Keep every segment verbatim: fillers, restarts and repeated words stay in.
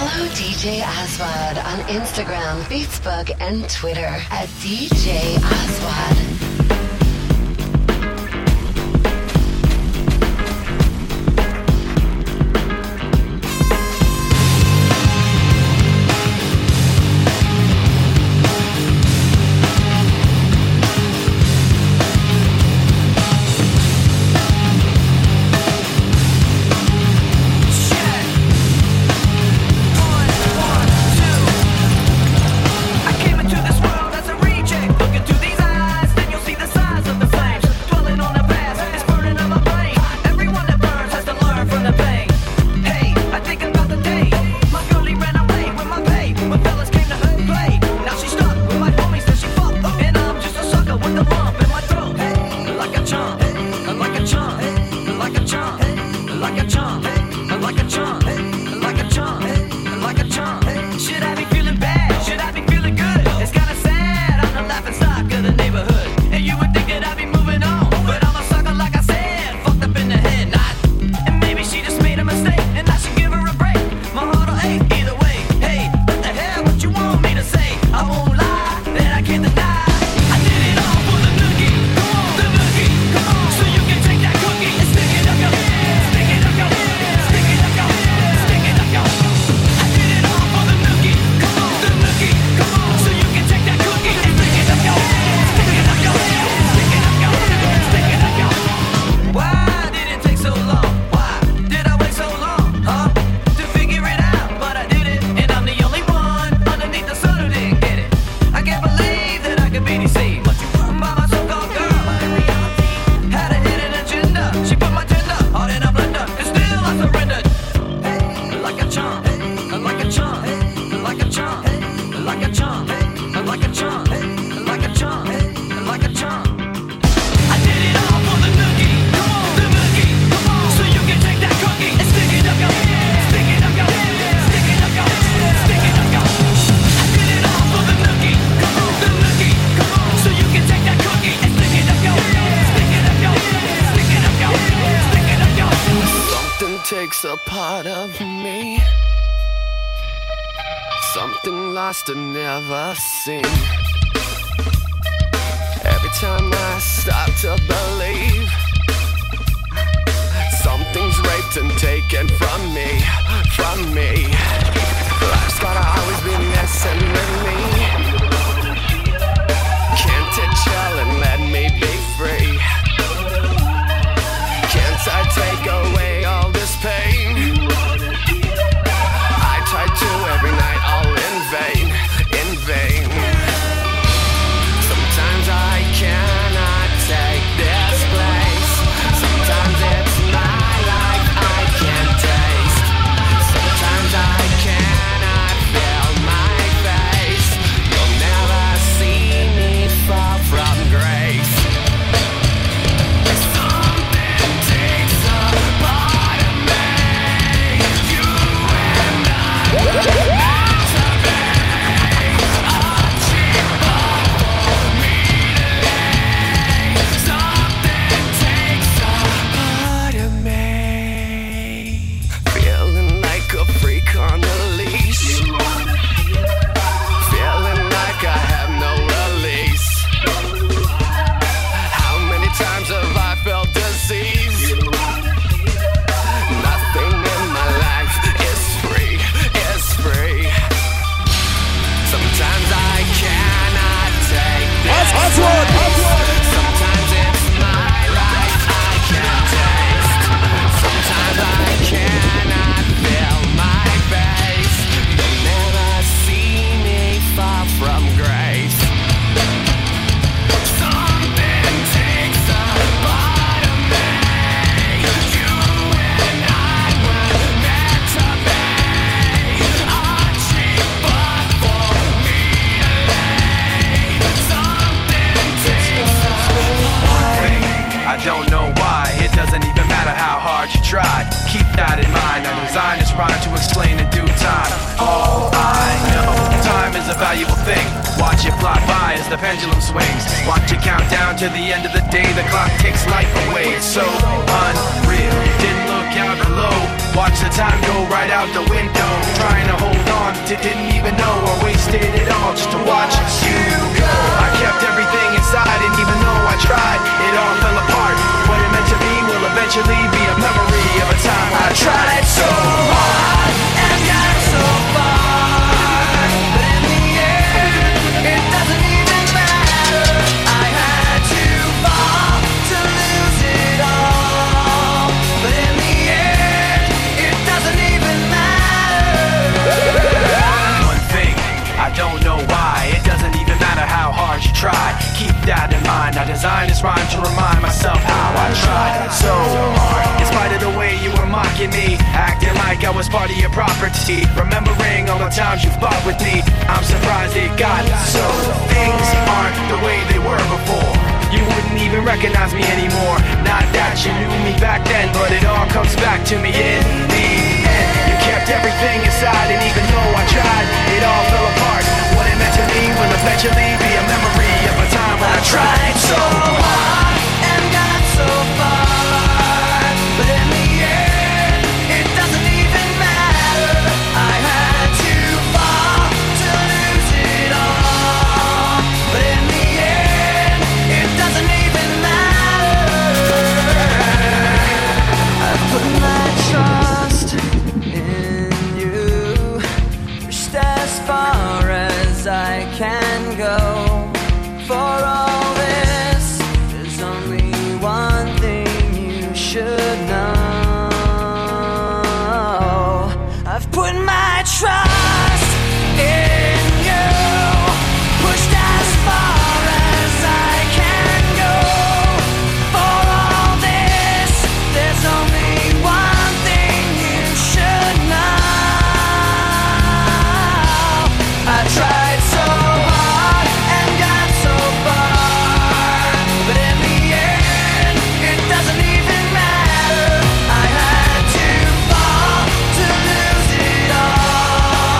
Follow D J Aswad on Instagram, Facebook, and Twitter at D J Aswad. A part of me, something lost and never seen. Every time I start to believe, something's raped and taken from me, from me. Life's gotta always be messing with me. Can't it chill and let me be free? Can't I take away all this pain? I try to every night, all in vain, in vain. Sometimes I cannot take this place. Sometimes it's my life I can't taste. Sometimes I cannot feel my face. You'll never see me fall from grace. the pendulum swings. Watch it count down to the end of the day. The clock takes life away. It's so unreal. Didn't look out below. Watch the time go right out the window, trying to hold on to didn't even know I wasted it all just to watch you go. I kept everything inside, and even though I tried, it all fell apart. What it meant to be will eventually be a memory of a time I tried so hard and got so far, but in the end, it doesn't even matter. I had to fall to lose it all, but in the end, it doesn't even matter. One thing, I don't know why, it doesn't even matter how hard you try. Keep that in mind, I designed this rhyme to remind myself how I tried so hard. In spite of the way you were mocking me, acting like I was part of your property, remembering all the times you fought with me, I'm surprised it got so. Things aren't the way they were before. You wouldn't even recognize me anymore. Not that you knew me back then, but it all comes back to me in the end. You kept everything inside, and even though I tried, it all fell apart. What it meant to me will eventually be a memory of a time when I tried so hard and got so far, but in the end, it doesn't even matter. I had to fall to lose it all, but in the end, it doesn't even matter. I put my trust in you, pushed as far as I can go. For all this, there's only one thing you should know. I've put my trust in you, pushed as far as I can go. For all this, there's only one thing you should know. I tried so hard and got so far, but in the end, it doesn't even matter. I had to fall to lose it all,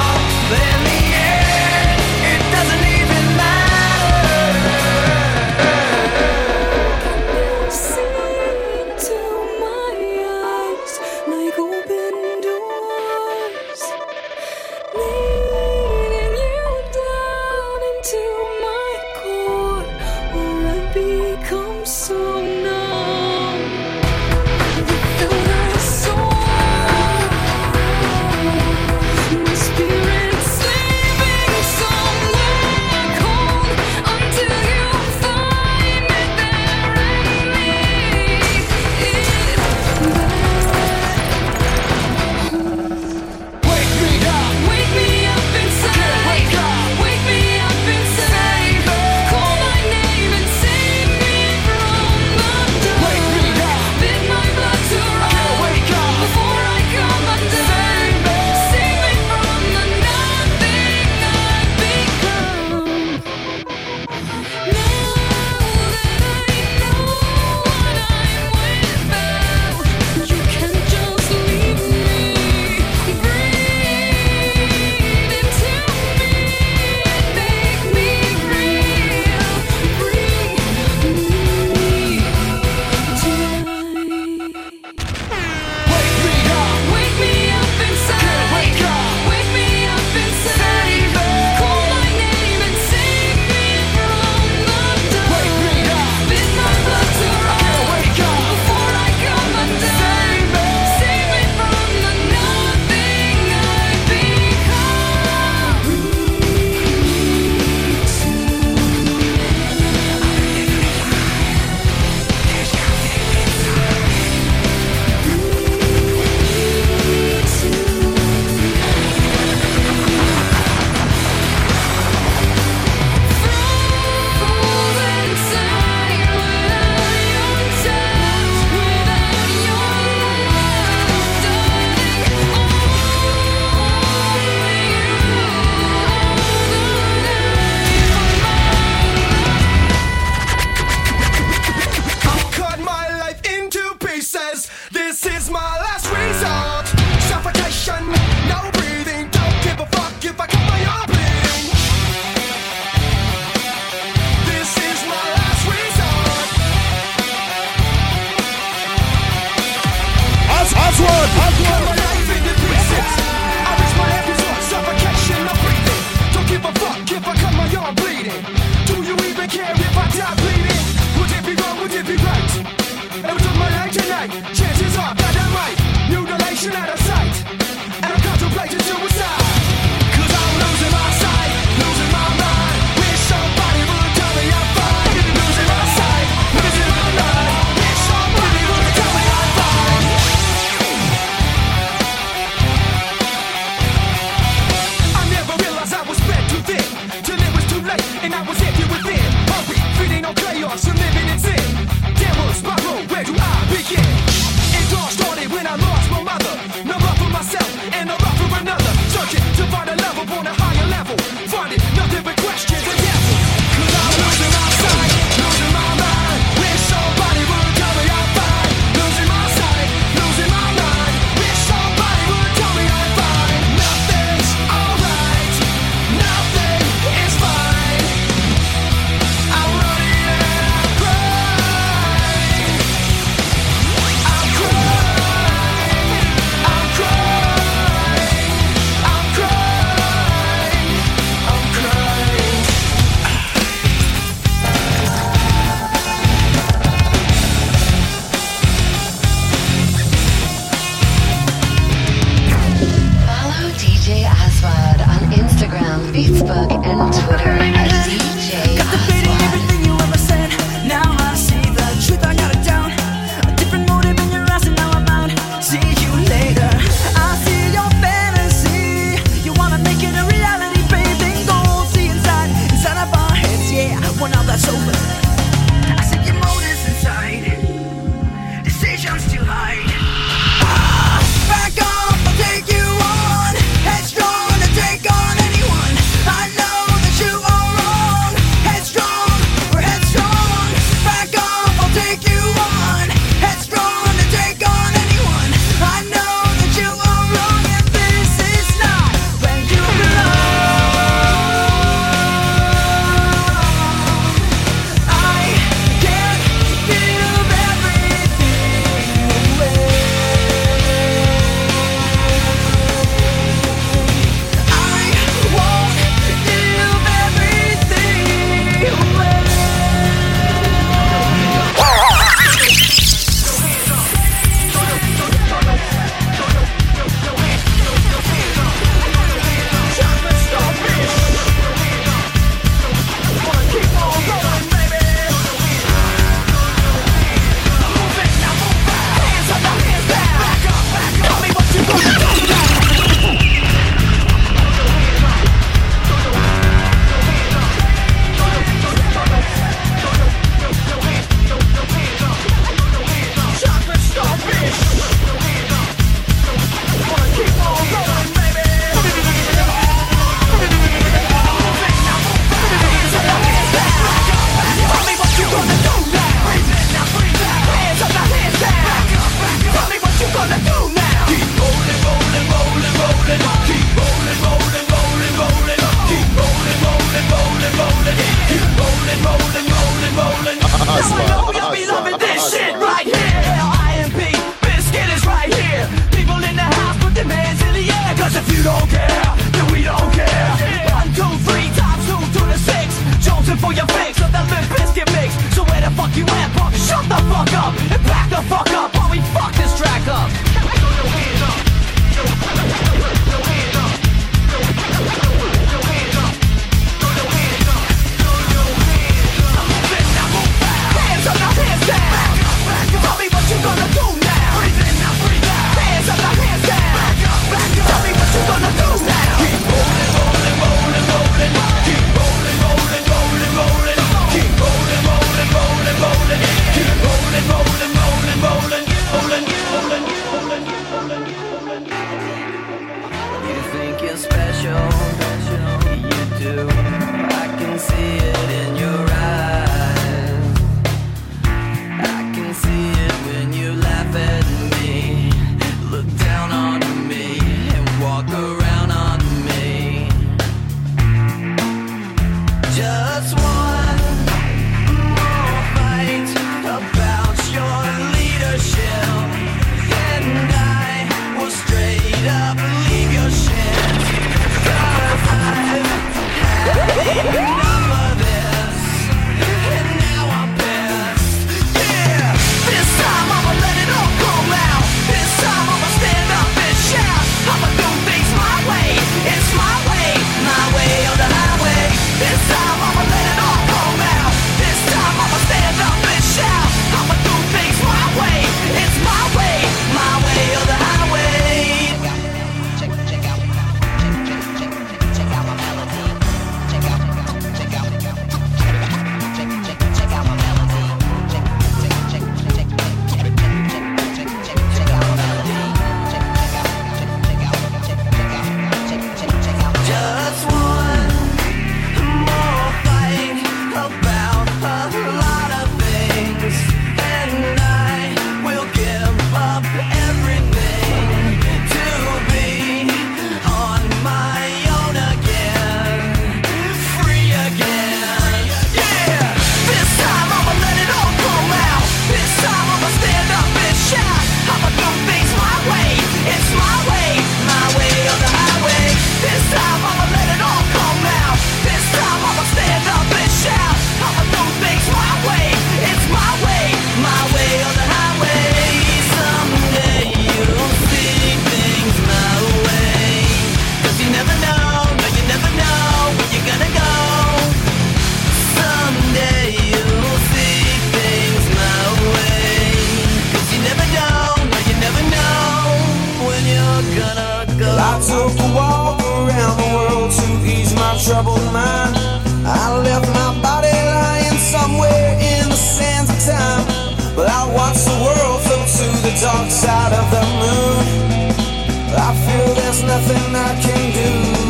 Well, I took a walk around the world to ease my troubled mind. I left my body lying somewhere in the sands of time. But I watched the world float to the dark side of the moon. I feel there's nothing I can do.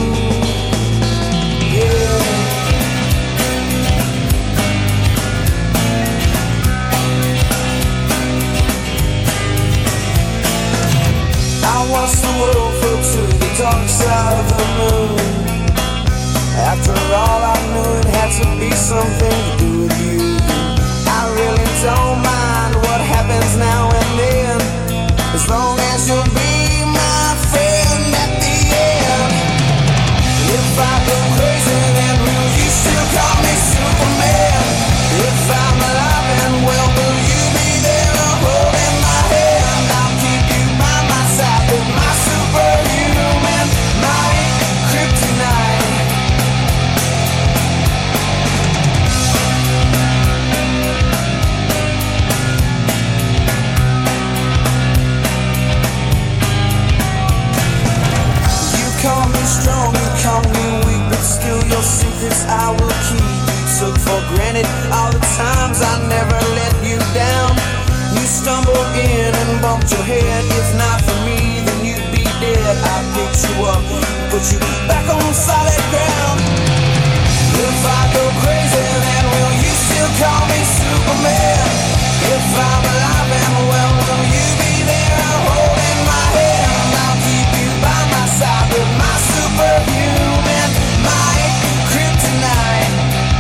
Yeah. I watched the world float to the dark side of the moon. After all, I knew it had to be something to do with you. I really don't mind what happens now and then, as long as you'll be my friend at the end. If I go crazy, then will you still call me Superman? If I'm alive and well, will you be there holding my hand? I'll keep you by my side with my superhuman, my kryptonite. Call me strong, you call me weak, but still your secrets I will keep. You took for granted all the times I never let you down. You stumbled in and bumped your head. If not for me, then you'd be dead. I picked you up, put you back on solid ground. If I go crazy, then will you still call me Superman? If I'm alive and well, will you be there holding my hand? I'll keep you by my side with my superhuman, my kryptonite.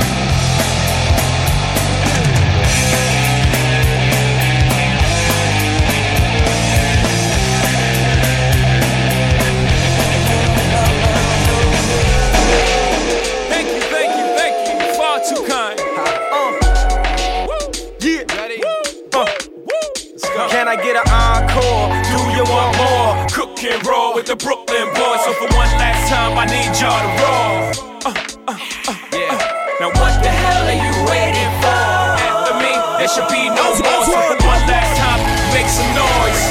Thank you, thank you, thank you. Far too kind. Uh. Woo. Yeah. Ready? Uh. Woo. Can I get an encore? Do you want more? Cook and roll with the Brooklyn boys. So for one last time, I need y'all to roll. Uh, uh, uh, yeah. Uh. Now what the hell are you waiting for? After me, there should be no more. So for one last time, make some noise.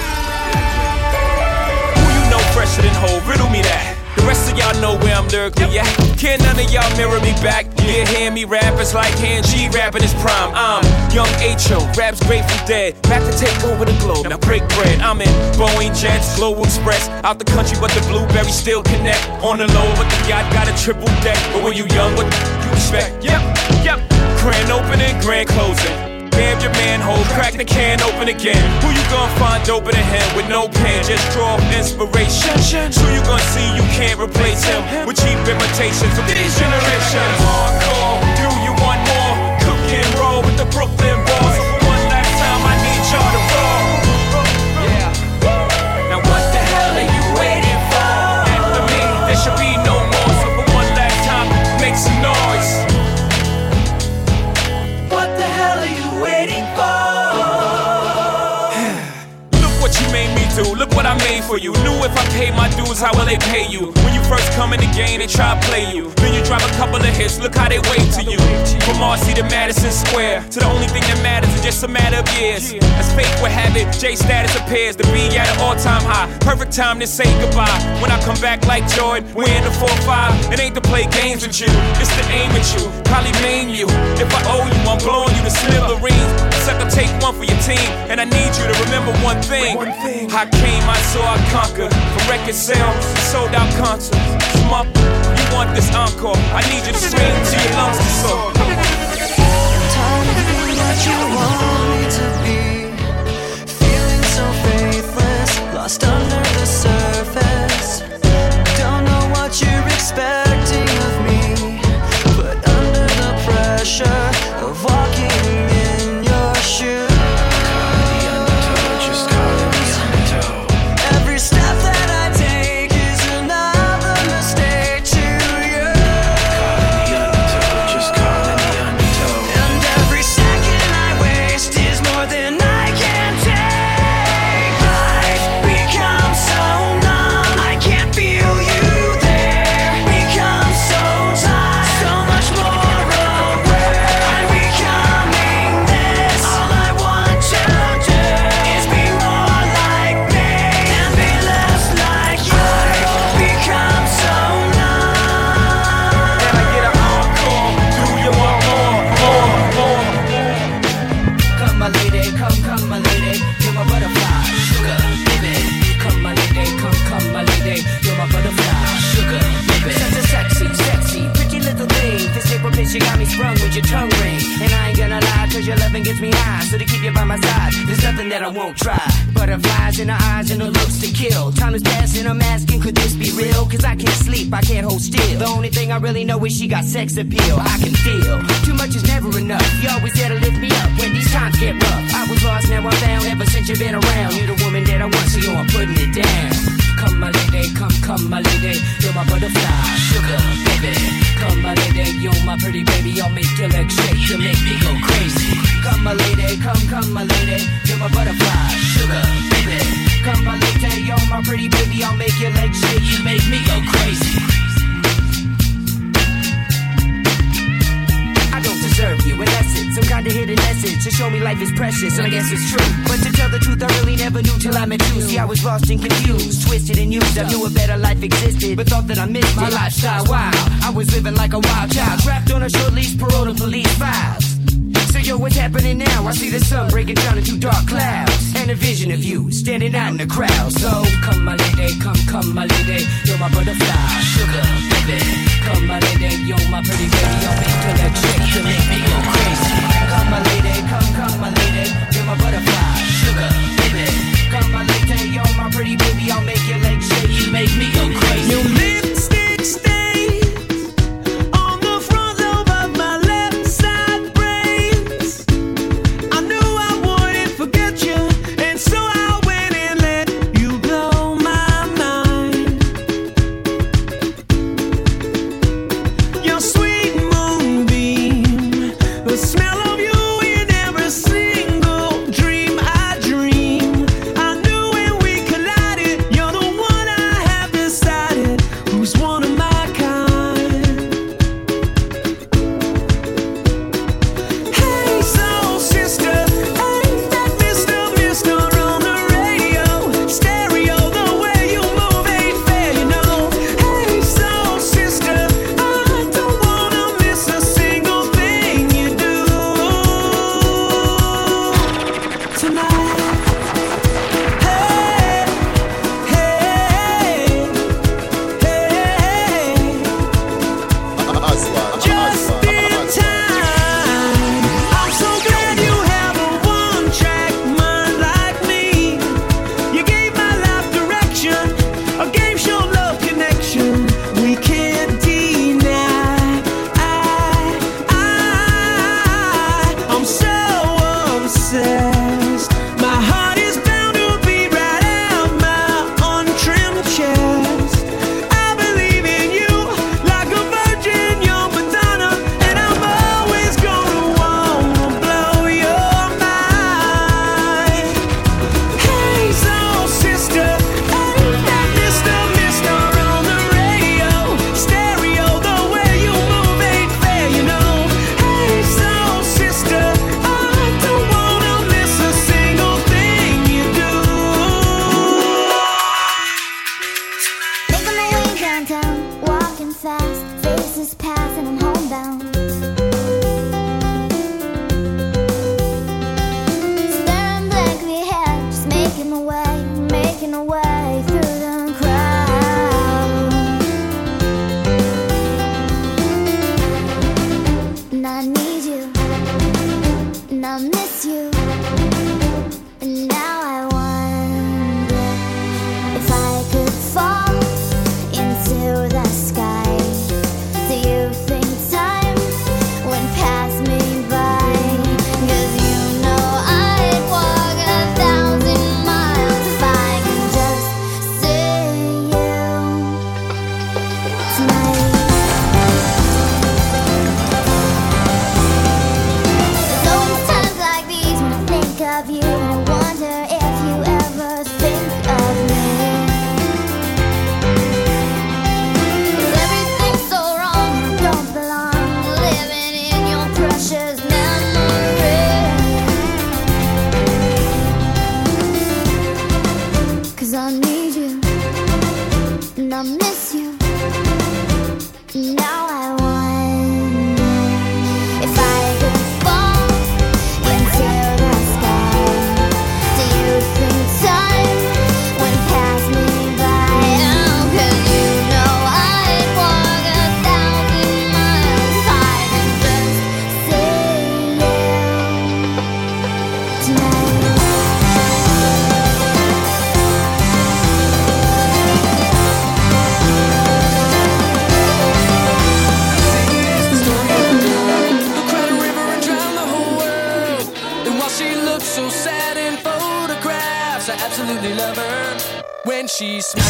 Who you know fresher than Ho? Riddle me that. The rest of y'all know where I'm lyrically at. Can't none of y'all mirror me back. Yeah, hear me rap, it's like Han G rapping his prime. I'm young H O, raps Grateful Dead. Back to take over the globe, now break bread. I'm in Boeing Jets, Global Express. Out the country, but the blueberries still connect. On the low, but the yacht got a triple deck. But when you young, what you expect? Yep, yep. Grand opening, grand closing. Bam your manhole, crack the can open again. Who you gonna find open a him with no pen? Just draw inspiration. Who you gonna see you can't replace him with cheap imitations of these generations. Encore, do you want more? Cook and roll with the Brooklyn boys. So for one last time, I need y'all to roll. Yeah. Now what the hell are you waiting for? After me, there should be no more. So for one last time, make some noise. What the hell are you waiting for? Look what you made me do, look what I made for you. Knew if I paid my dues, how will they pay you? When you first come in the game, they try to play you. Then you drop a couple of hits, look how they wait to you. From Marcy to Madison Square, to the only thing that matters is just a matter of years. As fate would have it, J status appears to be at an all-time high. Perfect time to say goodbye. When I come back like Jordan, we're in the four five. It ain't to play games with you, it's to aim at you. Probably maim you. If I owe you, I'm blowing you to smithereens. Sucker, take one for your team, and I need you to remember one thing. One thing. I came, I saw, I conquered. For record sales, sold out concerts. Smuck, you want this encore? I need you to scream till your lungs are sore. Tell me what you want me to be. Feeling so faithless, lost under the surface. Don't know what you're expecting of me, but under the pressure of walking in your shoes. Every step that I take is another mistake to you. And every second I waste is more than I can take. Life becomes You got me sprung with your tongue ring. And I ain't gonna lie, cause your loving gets me high. So to keep you by my side, there's nothing that I won't try. Butterflies in her eyes and her looks to kill. Time is passing, I'm asking, could this be real? Cause I can't sleep, I can't hold still. The only thing I really know is she got sex appeal. I can feel, too much is never enough. You always there to lift me up when these times get rough. I was lost, now I'm found, ever since you've been around. You're the woman that I want, so yo, I'm putting it down. Come my lady, come, come my lady. You're my butterfly, sugar, baby. Come my lady, you're my pretty baby. I'll make your legs shake, you make me go crazy. Come my lady, come, come my lady. You're my butterfly, sugar, baby. Come my lady, you're my pretty baby. I'll make your legs shake, you make me go crazy. I don't deserve you, and that's it. Some kind of hidden message to show me life is precious, and I guess it's true. But to tell the truth, I really never knew till I met you. See, I was lost and confused, twisted and used. I knew a better life existed, but thought that I missed my lifestyle. Wow, I was living like a wild child, trapped on a short leash, parole to police files. So yo, what's happening now? I see the sun breaking down into dark clouds, and a vision of you standing out in the crowd. So come my lady, come, come my lady. You're my butterfly, sugar, baby. Come my lady, you're my pretty baby. I'll make your legs shake, you make me go crazy. Come my lady, come, come my lady. You're my butterfly, sugar, baby. Come my lady, you're my pretty baby. I'll make your legs shake, you make me go crazy. Your lipstick stains on the front lobe of my left side brains. I knew I wouldn't forget you, and so I went and let you blow my mind. Your sweet moonbeam, the smell of you in every single dream I dream. I knew when we collided, you're the one I have decided who's one of my kind. Hey, soul sister, ain't that Mister Mister on the radio? Stereo, the way you move ain't fair, you know. Hey, soul sister, I don't wanna miss a single thing you do tonight. Hey, hey, hey, just in time. I'm so glad you have a one-track mind like me. You gave my life direction, a game show love connection. We can't deny. I, I, I'm so obsessed. My heart is bound to beat right out my untrimmed chest. I believe in you like a virgin, young Madonna, and I'm always gonna wanna blow your mind. Hey, soul sister, ain't that Mister Mister on the radio? Stereo, the way you move ain't fair, you know. Hey, soul sister, I don't wanna miss a single thing you do. Making my way downtown, walking fast, faces pass and I'm homebound. Staring blankly ahead, just making my way, making my way through the crowd. And I need you, and I miss you, and now I wonder if I could fall into the sky. Do you think time would pass me by? 'Cause you know I'd walk a thousand miles if I could just see you tonight. There's always times like these when I think of you, and I wonder if you ever think of me. 'Cause everything's so wrong, I don't belong, living in your precious memory. 'Cause I need you, and I miss you. Now I wonder if I could fall into the sky. Do you think time would pass me by? Oh, 'cause you know I'd walk a thousand miles if I could she smiles.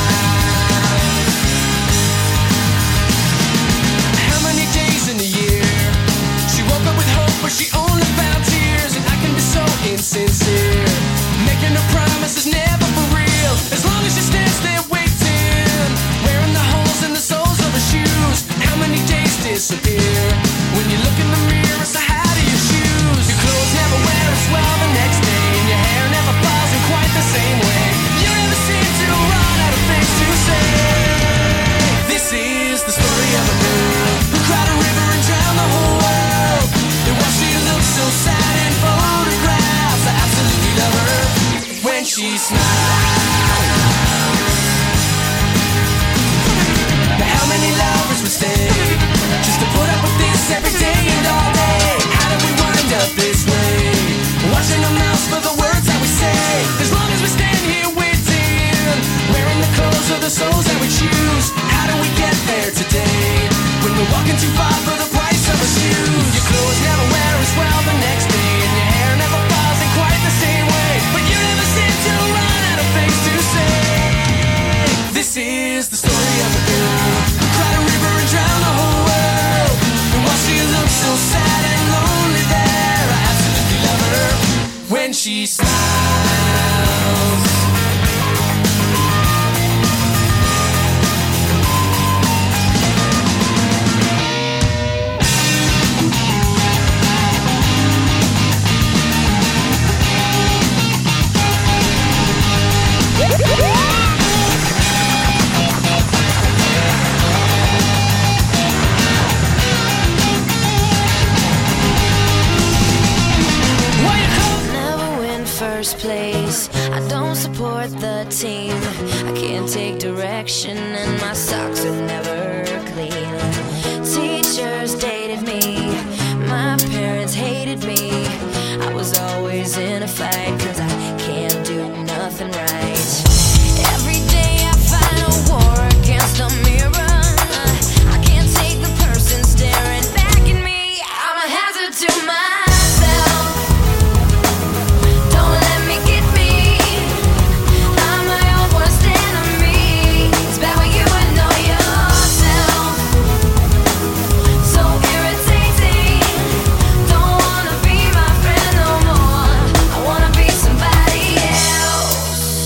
How many days in a year she woke up with hope, but she only found tears? And I can be so insincere, making her promises never for real. As long as she stands there waiting, wearing the holes in the soles of her shoes. How many days disappear when you look in the mirror? So how do you choose? Your clothes never wear as well the next day, and your hair never falls in quite the same way. You never seem to run out of things to say. This is the story of a girl who cried a river and drowned the whole world. And while she looks so sad in photographs, I absolutely love her when she smiles. Now how many lovers would stay just to put up with this every day and all day? How did we wind up this way? Watching our mouths for the words that we say. As long as we stand here waiting, wearing the clothes of the souls that we choose. How do we get there today when we're walking too far for the price of our shoes? Your clothes never wear as well the next day, and your hair never falls in quite the same way. But you never seem to run out of things to say. This is the story of a girl who cried a river and drowned the whole world. And while she looks so sad and lonely there, I absolutely love her when she smiles. Place. I don't support the team. I can't take direction, and my socks are never clean. Teachers dated me, my parents hated me. I was always in a fight, cause I can't do nothing right. Every day I fight a war against a mirror. I can't take the person staring back at me. I'm a hazard to myself. Don't let me get me. I'm my own worst enemy. It's bad when you annoy yourself. So irritating. Don't wanna be my friend no more. I wanna be somebody else.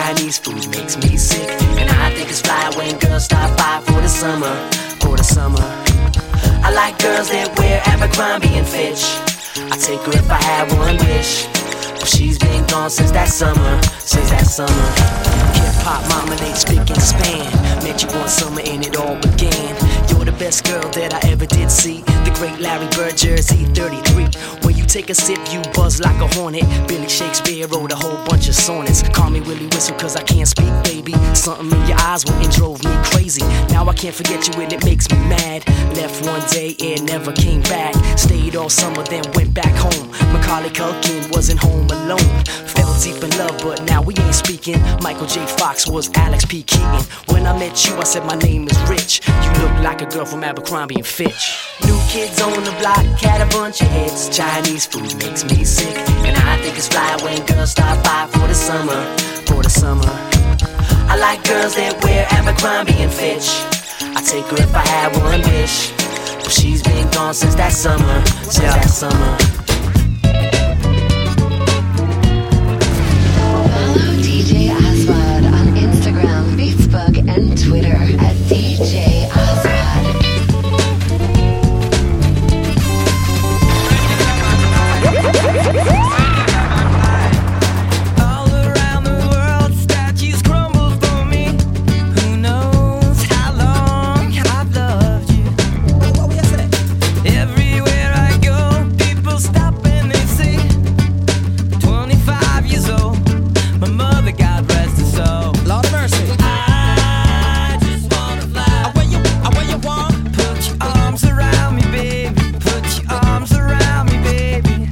Chinese food makes me sick. And I think it's fly when girls stop by for the summer, for the summer. I like girls that wear Abercrombie and Fitch. I'd take her if I had one wish. But she's been gone since that summer, since that summer. Hip-hop mama, they speak in span. Met you one summer and it all began. You're the best girl that I ever did see. The great Larry Bird, Jersey thirty-three. When you take a sip, you buzz like a hornet. Billy Shakespeare wrote a whole bunch of sonnets. Call me Willie Whistle cause I can't speak, baby. Something in your eyes went and drove me crazy. Now I can't forget you and it makes me mad. Left one day and never came back. Stayed all summer then went back home. Macaulay Culkin wasn't home alone. Fell deep in love but now we ain't speaking. Michael J. Fox was Alex P. Keaton. When I met you I said my name is Rich. You look like a girl from Abercrombie and Fitch. New kids on the block had a bunch of hits. Chinese food makes me sick. And I think it's fly when girls stop by for the summer, for the summer. I like girls that wear Abercrombie and Fitch. I'd take her if I had one wish. But she's been gone since that summer, since yeah. that summer. Follow D J Aswad on Instagram, Facebook, and Twitter at D J Aswad. All around the world, statues crumble for me. Who knows how long I've loved you? Everywhere I go, people stop and they say, twenty-five years old, my mother, God rest her soul. Lord of mercy. I just wanna fly. Away you, away you want. Put your arms around me, baby. Put your arms around me, baby.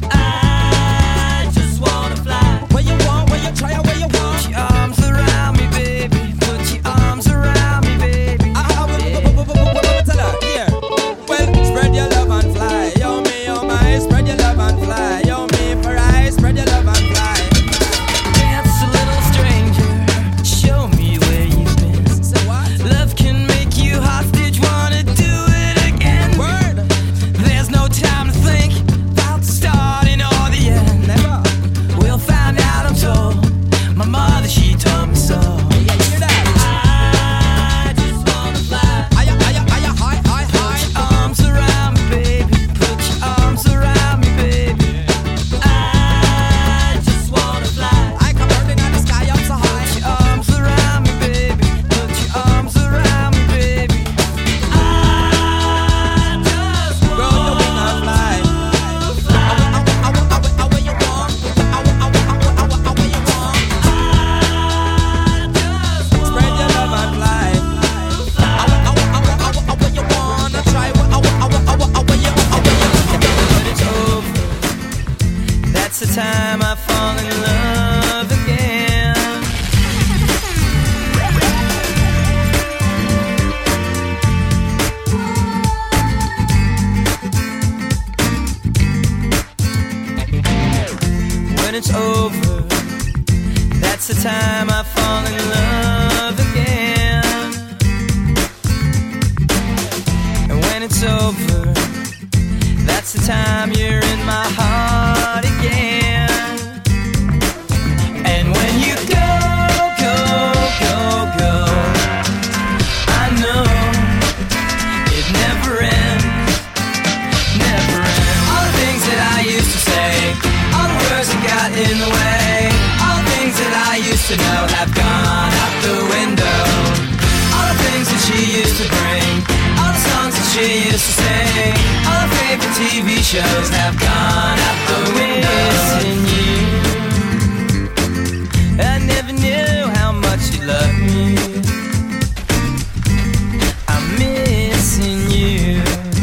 I just wanna fly. Where you want, where you try, where you want. Put your arms around me, baby. Put your arms around me, baby. Ah, tell her, here. Well, spread your love and fly. Yo, me, oh my, spread your love and fly. Yo, me, for I, spread your love and fly. Dance a little stranger, show me where you've been. Say what? Love can make you hostage, wanna do it again. Word. There's no time to think about the starting or the end. Never. We'll find out, I'm told. My mother, she told me so. Yeah, hear that? I just wanna fly. Aya, aya, aya, hi, hi, hi. Put your arms around me, baby. Put your arms around me, baby. I just wanna fly. I come burning on the sky up so high. Put your arms around me, baby. Put your arms around me, baby. I just wanna Girl, you wanna fly. Away you want. Away you want. Spread your love and fly. Away you wanna try. Away you When it's over, that's the time I fall in love again. When it's over, that's the time I fall in love again. And when it's over, that's the time you're in my heart again. And when you go, go, go, go, I know it never ends, never ends. All the things that I used to say, all the words that got in the way, all the things that I used to know have gone out the window. All the things that she used to bring, all the songs that she used to sing, all the favorite T V shows have gone out the window. Missing you, I never knew how much you loved me. I'm missing you,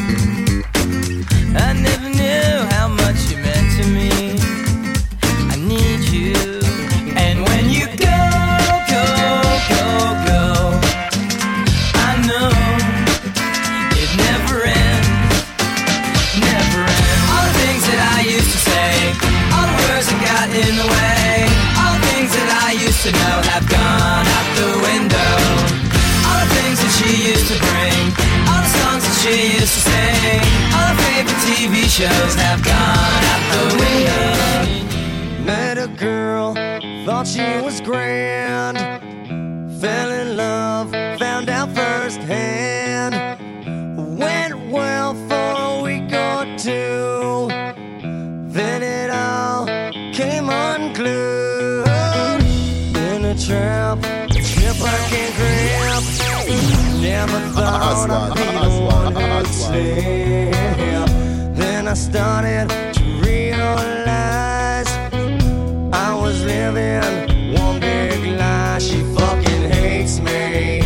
I never knew how much you meant to me. I need you. And when you go, go, go, go, I know it never ends, never ends. All the things that I used to say, all the words that got in the way, all the things that I used to know have gone out the window. All the things that she used to bring, all the songs that she used to sing, all the favorite T V shows have gone out the window. Met a girl thought she was grand. Fell in love, found out firsthand. Went well for a week or two, then it all came unglued. In a trap, a ship I can't grip. Never thought I'd be the one who'd slip. Then I started to realize I was living one big lie. She fucking hates me.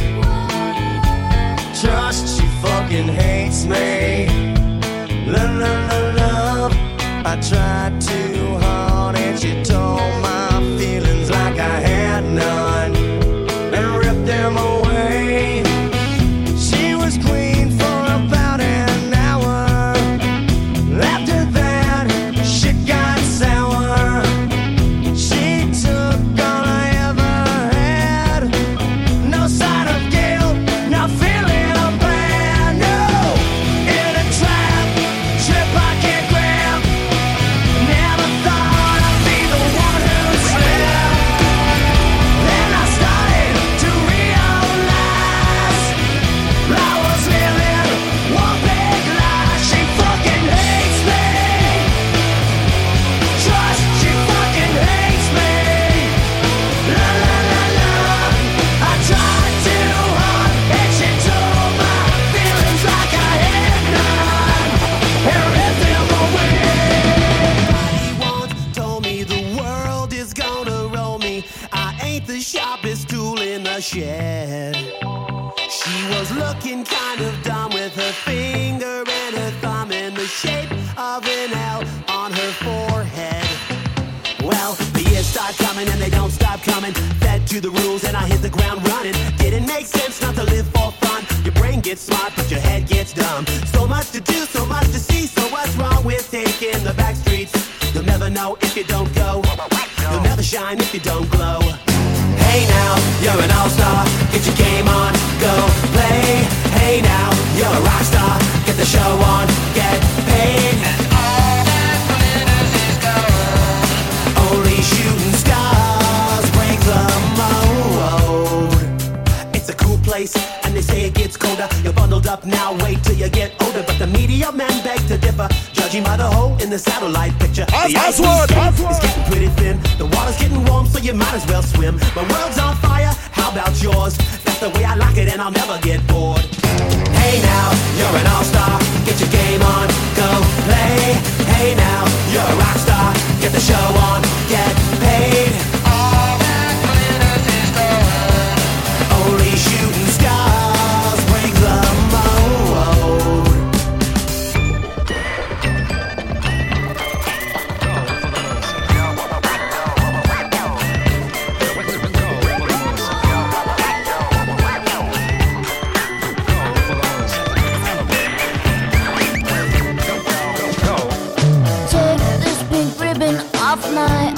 Trust, she fucking hates me. Love, love, love, love. I tried too hard and she told my feelings like I had none and ripped them away. She was queen for about an hour. After that, shit got sour. She took all I ever had. No sign of guilt, not feeling a bad. No, in a trap, trip I can't grab. Never thought I'd be the one who'd slip. Then I started to realize I was living one big lie. She fucking hates me. Trust, she fucking hates me. La la la la. I tried too hard and she told my feelings like I had none and ripped them away. Once told me the world is gonna roll me. I ain't the sharpest tool in the shed. She was looking kind of dumb with her finger and her thumb in the shape of an L on her forehead. Well, the years start coming and they don't stop coming. Fed to the rules and I hit the ground running. Didn't make sense not to live for fun. Your brain gets smart but your head gets dumb. So much to do, so much to see. So what's wrong with taking the back streets? You'll never know if you don't go. You'll never shine if you don't glow. Hey now, you're an all-star. Get your game on, go play. Hey now, you're a rock star. Get the show on, get paid. And all that glitters is gold. Only shooting stars break the mold. It's a cool place, and they say it gets colder. You're bundled up now, wait till you get older. But the media men beg to differ, judging by the hole in the satellite picture. The ice is getting pretty thin. The water's getting warm, so you might as well swim. My world's on fire, how about yours? That's the way I like it, and I'll never get bored. Hey now, you're an all-star. Get your game on, go play. Hey now, you're a rock star. Get the show on, get paid. All that glitters is gold. Only shooting stars break the mold. Take this pink ribbon off my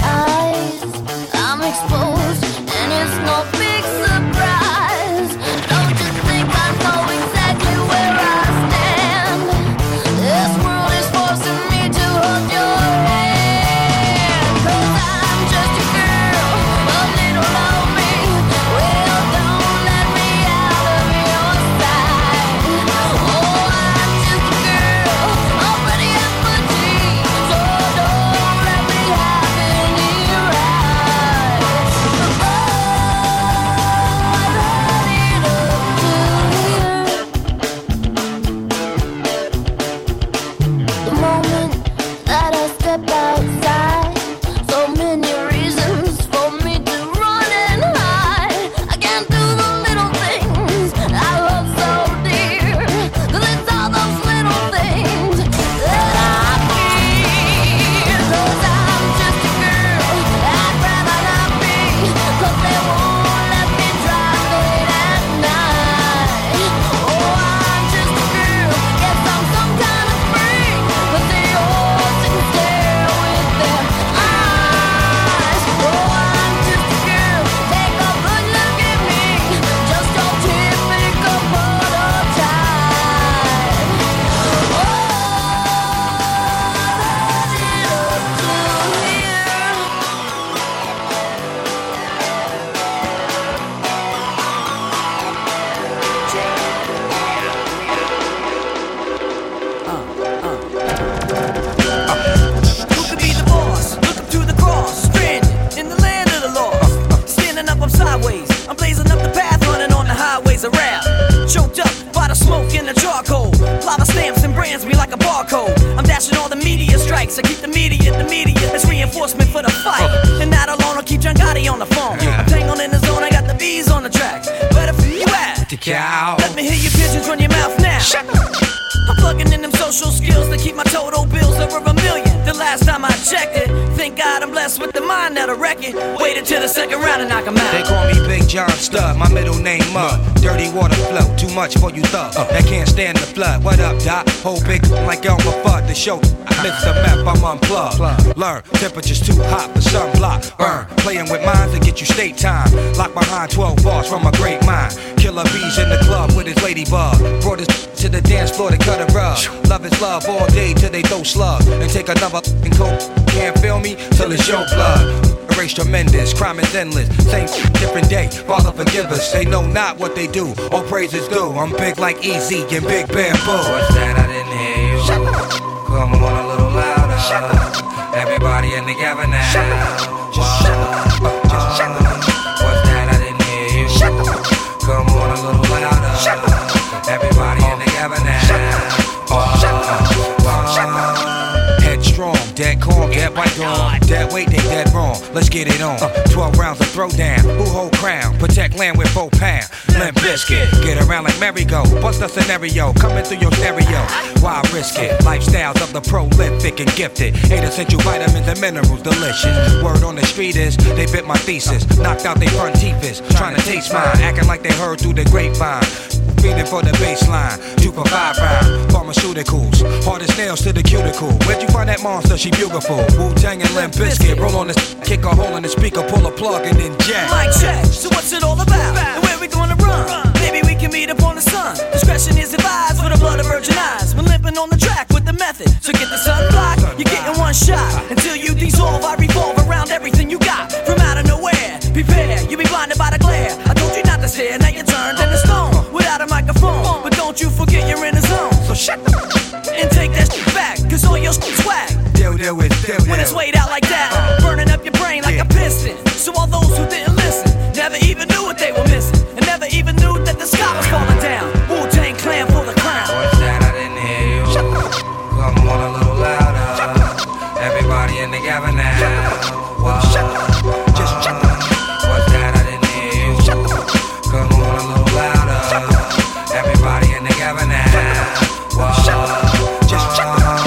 I'm blazing up the path, running on the highways of rap. Choked up by the smoke and the charcoal. Lava stamps and brands me like a barcode. I'm dashing all the media strikes. I keep the media, the media. It's reinforcement for the fight. And not alone, I'll keep John Gotti on the phone. I'm tangled in the zone, I got the bees on the track. Where the f you at? The cow. Let me hear your pigeons run your mouth now. Shut up. I'm plugging in them social skills to keep my total bills over a million. The last time I checked it, thank God I'm blessed with the mind that'll wreck it. Waited till the second round and knock 'em out. They call me Big John Stud, my middle name Mud. Dirty water flow, too much for you thug. That can't stand the flood. What up, Doc? Whole big like Elmer Fudd. The show, Mister Meth, I'm unplugged. Learn, temperature's too hot for sunblock. Burn, playing with minds to get you state time. Locked behind twelve bars from a great mind. Killer bees in the club with his ladybug. Brought his to the dance floor to cut a rug. Love is love all day till they throw slug. And take another and coke. Can't feel me till it's your blood. Erase tremendous, crime is endless. Same different day, Father forgive us. They know not what they do, all praises due. I'm big like Easy and Big Bamboo. What's that? I didn't hear you. Shut up. Come on a little louder. Shut up. Everybody in together now. Shut up. Just shut up. Just shut up. What's that? I didn't hear you. Shut up. Come on a little louder. Shut up. Everybody in together now. Shut up. Shut up. Shut up. Headstrong, dead calm, dead white dawn. Dead weight, they dead wrong. Let's get it on. Twelve rounds of throwdown. Who hold crown? Protect land with four pound. Limp biscuit. Get around like merry-go. What's the scenario? Coming through your stereo. Why risk it? Lifestyles of the prolific and gifted. Eight essential vitamins and minerals, delicious. Word on the street is they bit my thesis. Knocked out they front teeth is trying to taste mine. Acting like they heard through the grapevine. Feeding for the baseline, two for five round. Pharmaceuticals, hard as nails to the cuticle. Where'd you find that monster? She beautiful. Wu-Tang and Limp Bizkit. Roll on the kick a hole in the speaker, pull a plug and then jack. Mic check, so what's it all about? And where we gonna run? Maybe we can meet up on the sun. Discretion is advised for the blood of virgin eyes. We're limping on the track with the method. So get the sun block, you're getting one shot. Until you dissolve, I revolve around everything you got. From out of nowhere, prepare, you be blinded by the glare. I told you not to stare, now you're turned into stone. Without a microphone, but don't you forget you're in the zone. So shut the and take that shit back, cause all your shit swag. Deal, deal with, deal, when it's weighed out like that, burning up your brain like a piston. So all those who didn't listen, never even knew what they were missing. And never even knew that the sky was falling down. Wu-Tang Clan for the crown. What's that? I didn't hear you. Shut up. Come on a little louder. Shut up. Everybody in together now. Wow. Shut up. Just shut up. What's that? I didn't hear you. Shut up. Come on a little louder. Shut up. Everybody in together now. Wow. Shut up. Just shut up.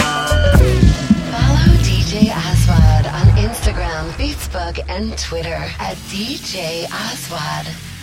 Follow D J Aswad on Instagram, Facebook, and Twitter at D J Aswad.